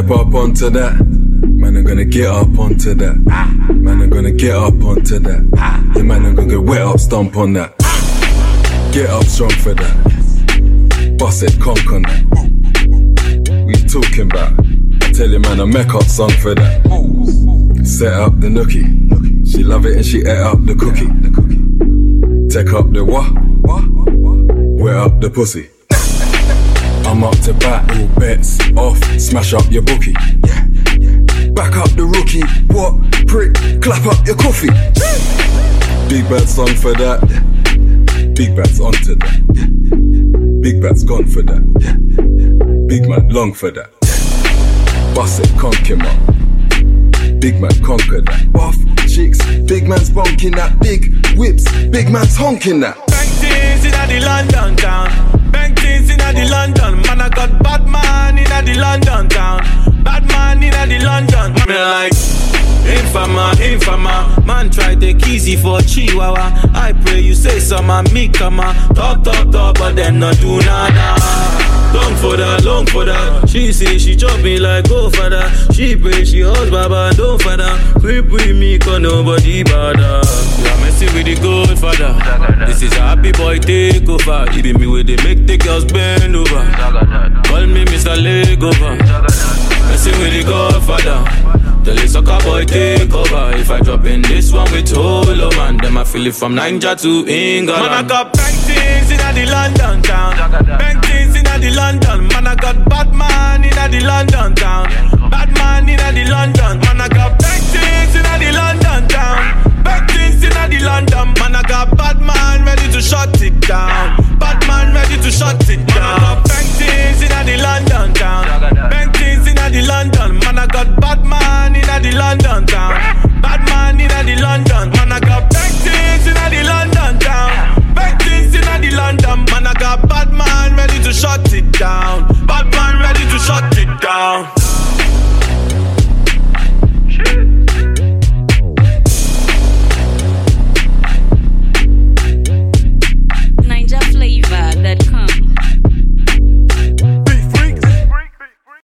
step up onto that. Man, I'm gonna get up onto that. Man, I'm gonna get up onto that. Yeah, man, I'm gonna get wet up, stomp on that. Get up strong for that. Bust it, conk on that. What you talking about? I tell you, man, a make up song for that. Set up the nookie. She love it and she ate up the cookie. Take up the what? Wet up the pussy. I'm up to bat, all bets off. Smash up your bookie. Back up the rookie. What? Prick, clap up your coffee. Big bad song for that. Big bad's onto that. Big bad's gone for that. Big man long for that. Bust it, conk him up. Big man conquer that. Buff chicks, big man's bonking that. Big whips, big man's honking that. Bang things in the London town. Bang things in the London. Man, I got bad man in the London town. Bad man in the London. Me like infama. Man try take easy for Chihuahua. I pray you say some and me come on. Talk, but then not do nada. Long for that. She say she chop me like go for that. She pray she hugs Baba, don't for that. Free me cause nobody bother. We are messing with the Godfather. This is a happy boy take over. It be me where they make the girls bend over. Call me Mr. Legover. Messing with the Godfather. Tell the soccer boy take over. If I drop in this one with Holo man, then I feel it from Niger to England. Man, I got bang things in the London town. Bang things in the London. Man, I got bad man in the London town. Bad man in the London. Man, I got bang things in the